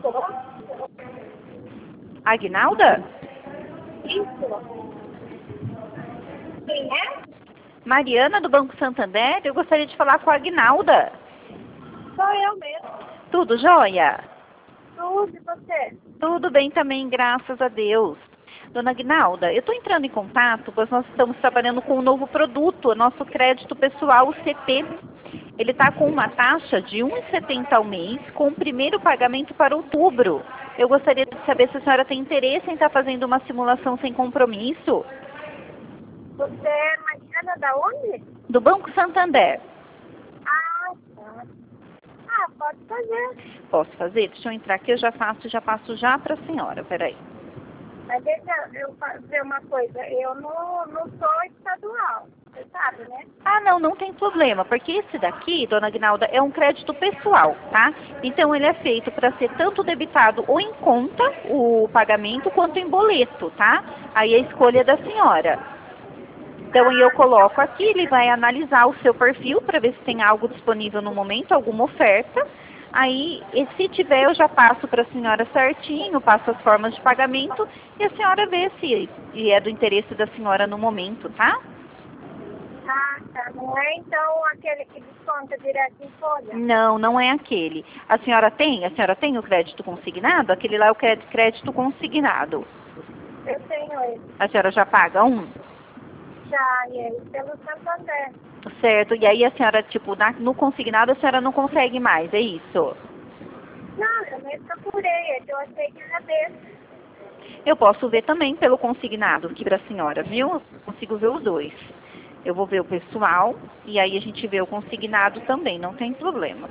Aguinalda? Isso. Quem é? Mariana, do Banco Santander. Eu gostaria de falar com a Aguinalda. Sou eu mesmo. Tudo jóia? Tudo, e você? Tudo bem também, graças a Deus. Dona Aguinalda, eu estou entrando em contato, pois nós estamos trabalhando com um novo produto, o nosso crédito pessoal, o CP. Ele está com uma taxa de R$ 1,70 ao mês, com o primeiro pagamento para outubro. Eu gostaria de saber se a senhora tem interesse em estar fazendo uma simulação sem compromisso. Você é Mariana da onde? Do Banco Santander. Ah, tá. Ah, pode fazer. Posso fazer? Deixa eu entrar aqui, eu já faço e já passo já para a senhora, peraí. Mas deixa eu fazer uma coisa. Eu não sou estadual. Você sabe, né? Ah, não tem problema, porque esse daqui, dona Aguinalda, é um crédito pessoal, tá? Então ele é feito para ser tanto debitado ou em conta, o pagamento, quanto em boleto, tá? Aí a escolha é da senhora. Então eu coloco aqui, ele vai analisar o seu perfil para ver se tem algo disponível no momento, alguma oferta. Aí, e se tiver, eu já passo para a senhora certinho, passo as formas de pagamento e a senhora vê se é do interesse da senhora no momento, tá? Ah, tá. Não é então aquele que desconta direto em folha? Não é aquele. A senhora tem o crédito consignado? Aquele lá é o crédito consignado. Eu tenho ele. A senhora já paga um? Já, e ele pelo Santander. Certo. E aí a senhora, tipo, no consignado a senhora não consegue mais, é isso? Não, eu nem procurei. É que eu achei que era desse. Eu posso ver também pelo consignado aqui para a senhora, viu? Eu consigo ver os dois. Eu vou ver o pessoal e aí a gente vê o consignado também, não tem problema.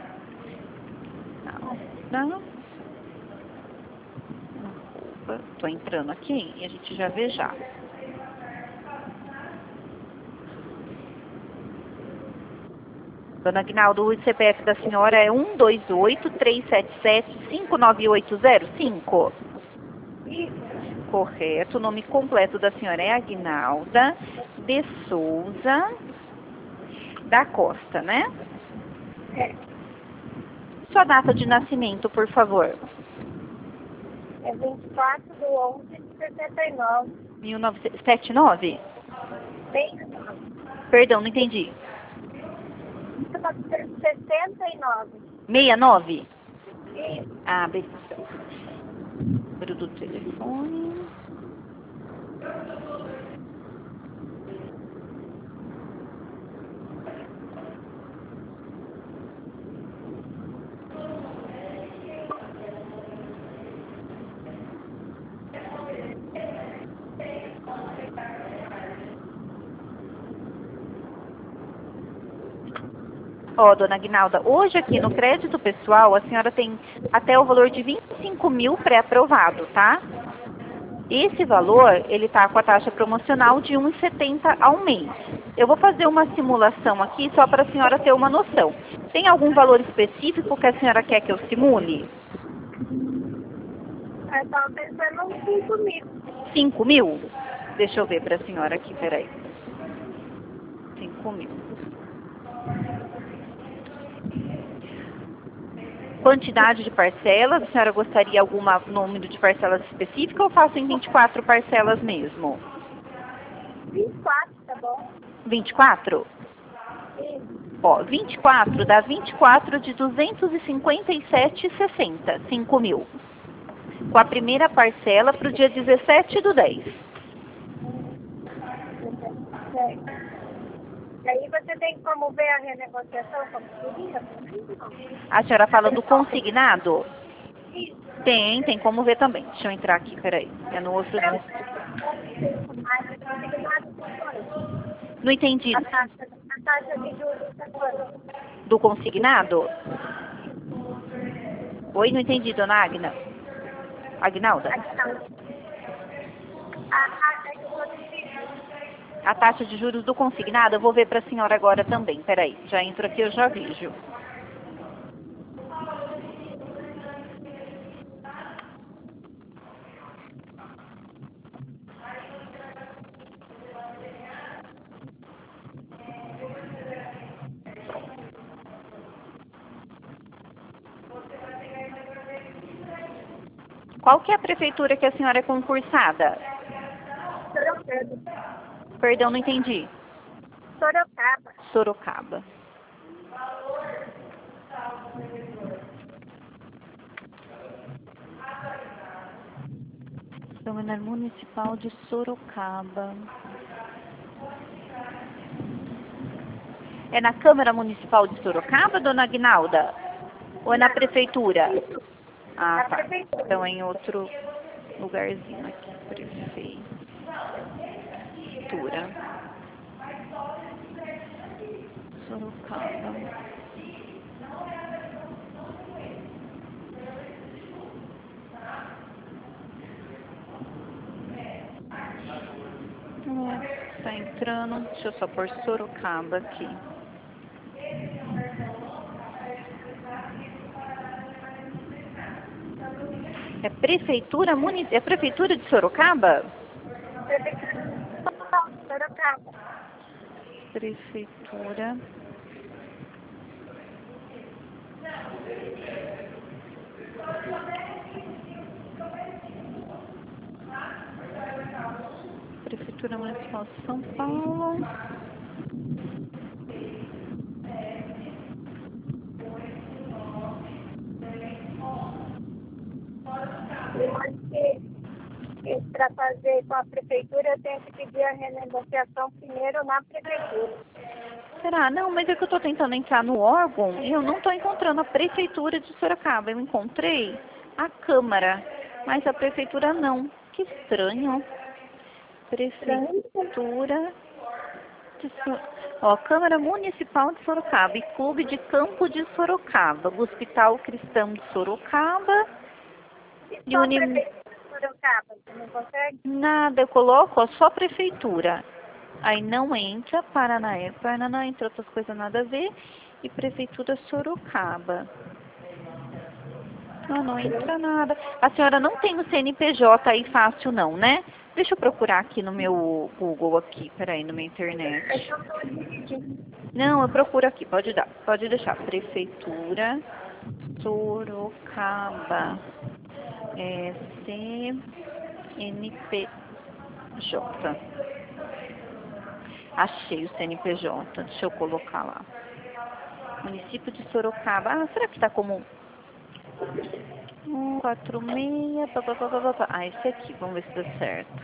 Não. Estou entrando aqui e a gente já vê já. Dona Aguinaldo, o CPF da senhora é 128-377-59805. Correto. O nome completo da senhora é Aguinalda de Souza da Costa, né? É. Sua data de nascimento, por favor. É 24/11/69. 1979? Bem, Perdão, não entendi. 69. 69? Isso. Ah, beleza. Número do telefone. Ó, dona Aguinalda, hoje aqui no crédito pessoal, a senhora tem até o valor de 25 mil pré-aprovado, tá? Esse valor, ele tá com a taxa promocional de 1,70 ao mês. Eu vou fazer uma simulação aqui só para a senhora ter uma noção. Tem algum valor específico que a senhora quer que eu simule? Eu estava pensando uns 5 mil. 5 mil? Deixa eu ver para a senhora aqui, peraí. 5 mil. Quantidade de parcelas, a senhora gostaria algum número de parcelas específico ou faço em 24 parcelas mesmo? 24, tá bom? 24? Isso. Ó, 24 dá 24 de 257,60, 5 mil. Com a primeira parcela para o dia 17/10. Certo. E aí você tem como ver a renegociação como seria? A senhora fala do consignado? Isso. Tem como ver também. Deixa eu entrar aqui, peraí. É no outro dia. Não entendi. A taxa de juros está quanto? Do consignado? Oi, não entendi, dona Agna. Agnalda? A taxa que você pediu. A taxa de juros do consignado, eu vou ver para a senhora agora também. Peraí, já entro aqui, eu já vejo. Qual que é a prefeitura que a senhora é concursada? Sorocaba. Perdão, não entendi. Sorocaba. Sorocaba. Câmara Municipal de Sorocaba. É na Câmara Municipal de Sorocaba, dona Aguinalda? Ou é na prefeitura? Ah, tá. Então é em outro lugarzinho aqui. Prefeitura. Sorocaba. Tá entrando. Deixa eu só pôr Sorocaba aqui. É prefeitura é prefeitura de Sorocaba? Sorocaba. Prefeitura. Prefeitura Municipal de São Paulo. Eu acho que para fazer com a prefeitura eu tenho que pedir a renegociação primeiro na prefeitura. Será? Não, mas é que eu estou tentando entrar no órgão e eu não estou encontrando a prefeitura de Sorocaba. Eu encontrei a Câmara, mas a prefeitura não. Que estranho. Prefeitura de Ó, Câmara Municipal de Sorocaba e Clube de Campo de Sorocaba, o Hospital Cristão de Sorocaba e Só a prefeitura de Sorocaba, você não consegue? Nada, eu coloco ó, só prefeitura. Aí não entra, Paraná, entre outras coisas nada a ver, e Prefeitura Sorocaba. Não entra nada. A senhora não tem o CNPJ aí fácil não, né? Deixa eu procurar aqui no meu Google aqui, peraí, na minha internet. Não, eu procuro aqui, pode deixar. Prefeitura Sorocaba. CNPJ. Achei o CNPJ, deixa eu colocar lá. Município de Sorocaba. Ah, será que está como 146? Ah, esse aqui, vamos ver se dá certo.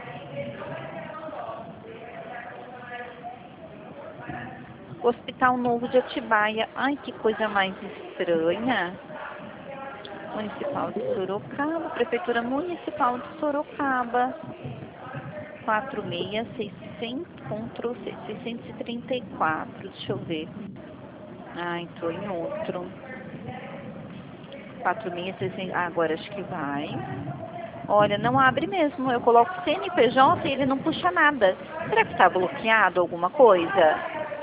Hospital Novo de Atibaia. Ai, que coisa mais estranha. Municipal de Sorocaba, Prefeitura Municipal de Sorocaba. 634, deixa eu ver. Ah, entrou em outro. 4600, agora acho que vai. Olha, não abre mesmo. Eu coloco CNPJ e ele não puxa nada. Será que está bloqueado alguma coisa?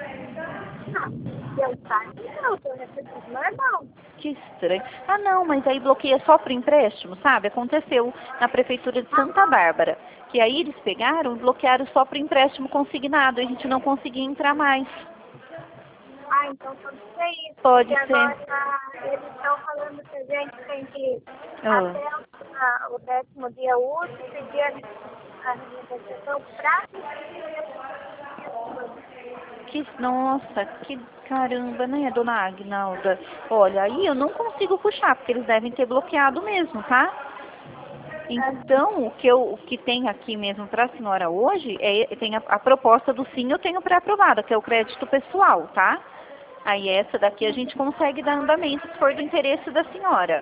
Eu recebo normal. Que estranho. Ah, não, mas aí bloqueia só para empréstimo, sabe? Aconteceu na Prefeitura de Santa Bárbara. Que aí eles pegaram e bloquearam só para empréstimo consignado. E a gente não conseguia entrar mais. Ah, então pode ser isso. Pode porque ser. Agora eles estão falando que a gente tem que, até o 10º dia útil, pedir a renegociação para Nossa, que caramba, né, dona Agnalda? Olha, aí eu não consigo puxar, porque eles devem ter bloqueado mesmo, tá? Então, o que tem aqui mesmo para a senhora hoje, tem a proposta do sim, eu tenho pré-aprovada, que é o crédito pessoal, tá? Aí essa daqui a gente consegue dar andamento se for do interesse da senhora.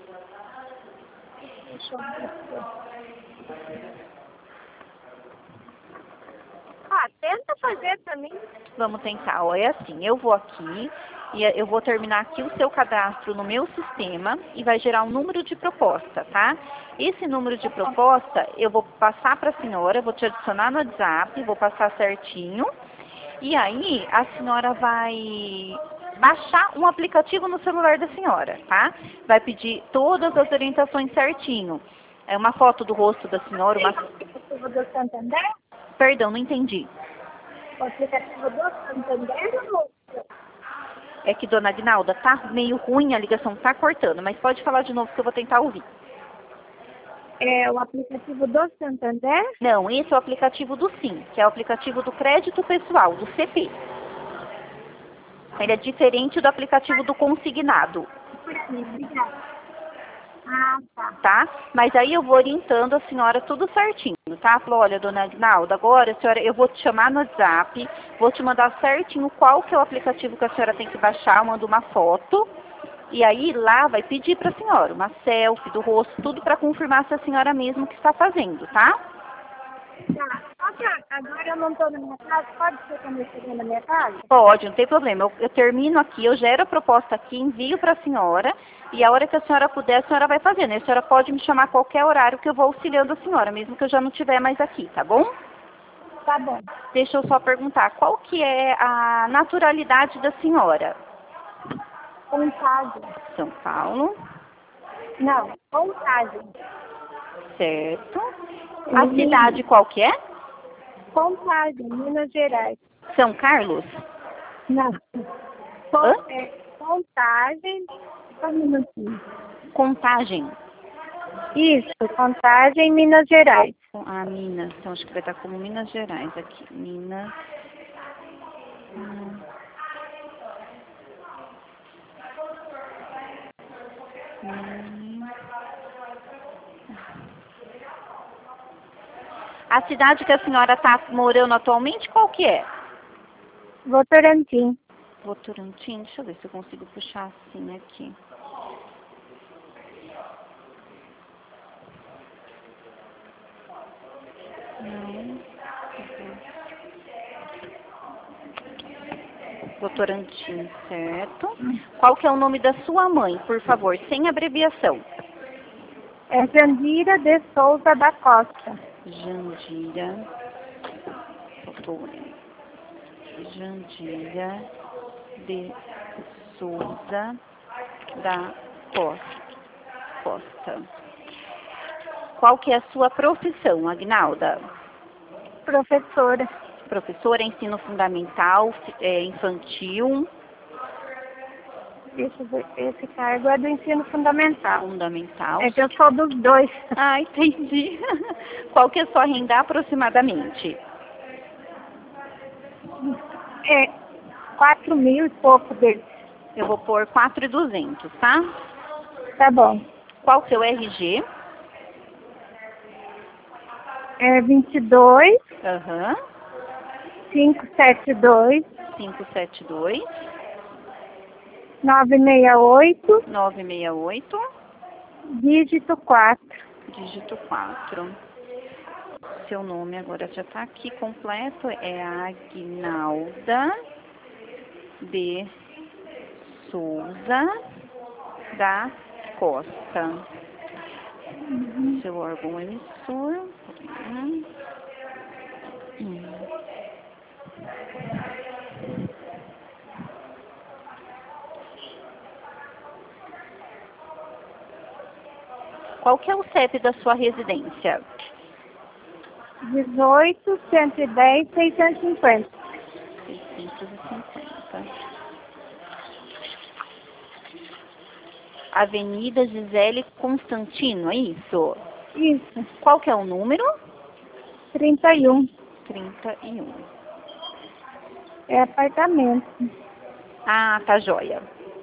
Tenta fazer para mim. Vamos tentar. Ó, é assim, eu vou aqui e eu vou terminar aqui o seu cadastro no meu sistema e vai gerar um número de proposta, tá? Esse número de proposta eu vou passar para a senhora, vou te adicionar no WhatsApp, vou passar certinho. E aí a senhora vai baixar um aplicativo no celular da senhora, tá? Vai pedir todas as orientações certinho. É uma foto do rosto da senhora, O aplicativo do Santander? Perdão, não entendi. O aplicativo do Santander ou É que, dona Aguinalda, tá meio ruim, a ligação tá cortando, mas pode falar de novo que eu vou tentar ouvir. É o aplicativo do Santander? Não, esse é o aplicativo do SIM, que é o aplicativo do crédito pessoal, do CP. Ele é diferente do aplicativo do consignado, Por aqui, obrigada. Ah, tá. tá? Mas aí eu vou orientando a senhora tudo certinho, tá? Falou, olha, dona Aguinalda, agora, senhora, eu vou te chamar no WhatsApp, vou te mandar certinho qual que é o aplicativo que a senhora tem que baixar, eu mando uma foto, e aí lá vai pedir para a senhora uma selfie do rosto, tudo para confirmar se a senhora mesmo que está fazendo, tá? Tá. Agora eu não estou na minha casa, pode ser quando eu chegar na minha casa? Pode, não tem problema. Eu termino aqui, eu gero a proposta aqui, envio para a senhora, e a hora que a senhora puder, a senhora vai fazendo. A senhora pode me chamar a qualquer horário que eu vou auxiliando a senhora, mesmo que eu já não estiver mais aqui, tá bom? Tá bom. Deixa eu só perguntar, qual que é a naturalidade da senhora? Contagem. São Paulo, Não, Contagem. certo. A cidade qual que é? Contagem, Minas Gerais. São Carlos? Não. Hã? Contagem. Só um minutinho. Contagem. Isso, Contagem, Minas Gerais. Ah, Minas. Então acho que vai estar como Minas Gerais aqui. Minas. A cidade que a senhora está morando atualmente, qual que é? Votorantim. Votorantim, deixa eu ver se eu consigo puxar assim aqui. Não. Votorantim, certo. Qual que é o nome da sua mãe, por favor, sem abreviação? É Jandira de Souza da Costa. Jandira. Jandira de Souza da Costa. Qual que é a sua profissão, Aguinalda? Professora. Professora, ensino fundamental, infantil. Deixa eu ver. Esse cargo é do ensino fundamental. Fundamental. É que eu sou dos dois. Ah, entendi. Qual que é a sua renda aproximadamente? É 4.000 e pouco deles. Eu vou pôr 4.200, tá? Tá bom. Qual o seu RG? É 22 Aham. 572 572 968 968 dígito 4. dígito 4. Seu nome agora já está aqui completo, é Aguinalda de Souza da Costa. Seu órgão emissor. Qual que é o CEP da sua residência? 18 110 650. 650. Avenida Gisele Constantino, é isso? Isso. Qual que é o número? 31. 31. É apartamento. Ah, tá joia.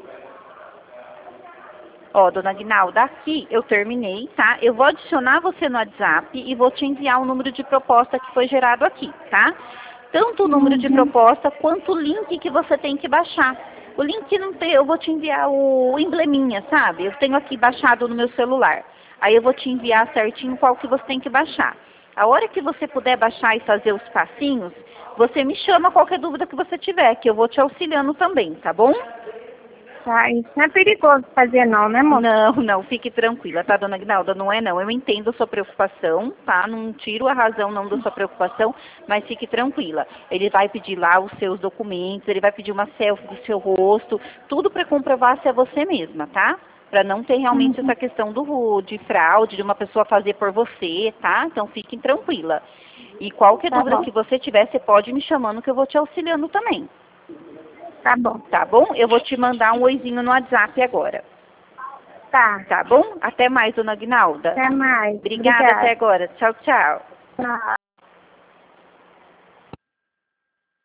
Ó, dona Aguinalda, aqui eu terminei, tá? Eu vou adicionar você no WhatsApp e vou te enviar o número de proposta que foi gerado aqui, tá? Tanto o número de proposta quanto o link que você tem que baixar. O link não tem, eu vou te enviar o embleminha, sabe? Eu tenho aqui baixado no meu celular. Aí eu vou te enviar certinho qual que você tem que baixar. A hora que você puder baixar e fazer os passinhos, você me chama qualquer dúvida que você tiver, que eu vou te auxiliando também, tá bom? Tá, isso não é perigoso fazer não, né, moça? Não, não, fique tranquila, tá, dona Aguinalda? Não é não. Eu entendo a sua preocupação, tá? Não tiro a razão não da sua preocupação, mas fique tranquila. Ele vai pedir lá os seus documentos, ele vai pedir uma selfie do seu rosto, tudo para comprovar se é você mesma, tá? Para não ter realmente essa questão de fraude, de uma pessoa fazer por você, tá? Então fiquem tranquila. E qualquer Tá dúvida bom. que você tiver, você pode me chamando que eu vou te auxiliando também. Tá bom. Tá bom? Eu vou te mandar um oizinho no WhatsApp agora. Tá. Tá bom? Até mais, dona Aguinalda. Até mais. Obrigada até agora. Tchau, tchau. Tchau.